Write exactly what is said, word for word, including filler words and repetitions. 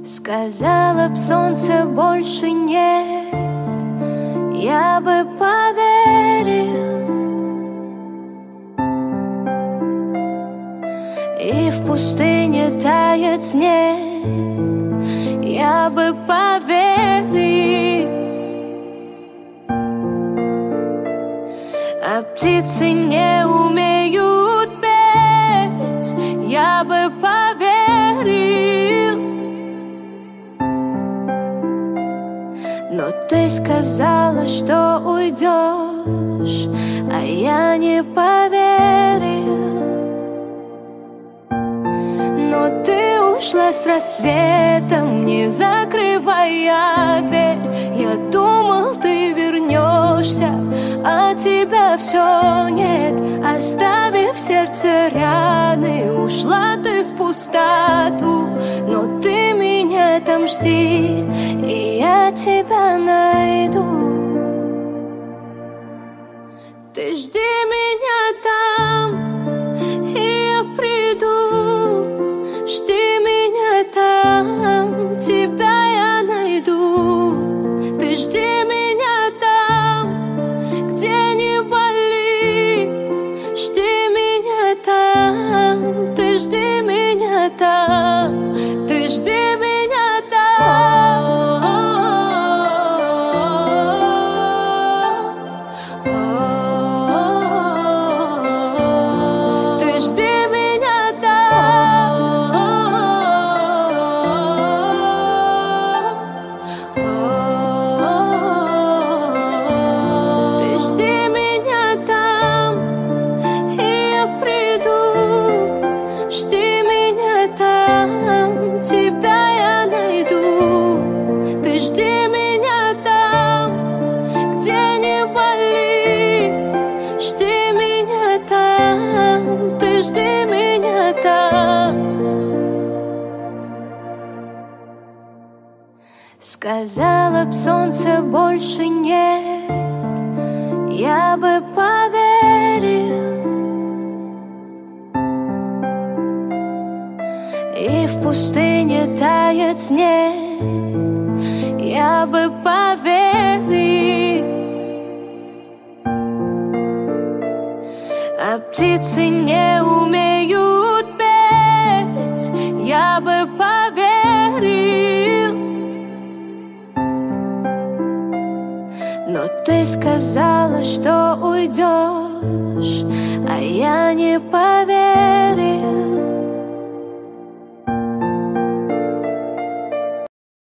Сказала б солнце больше нет, я бы поверил. И в пустыне тает снег, я бы поверил. А птицы не умеют петь, я бы поверил. Но ты сказала, что уйдешь, а я не поверил. Но ты ушла с рассветом, не закрывая дверь. Я думал, ты вернешься, а тебя все нет. Оставив в сердце раны, ушла ты в пустоту. Но ты меня там жди, и я тебя найду. Ты жди меня там, и я приду. Жди меня там, тебя я найду. Ты жди меня там, где не болит. Жди меня там, ты жди меня там, ты жди меня там. Ты жди меня там. Ты жди меня там, и я приду. Жди меня там, тебя я найду. Ты жди меня там, где не болит. Жди меня там, ты жди меня там. Сказала б солнце больше нет, я бы поверил. И в пустыне тает снег, я бы поверил. А птицы не умеют петь, я бы поверил. Но ты сказала, что уйдешь, а я не поверил.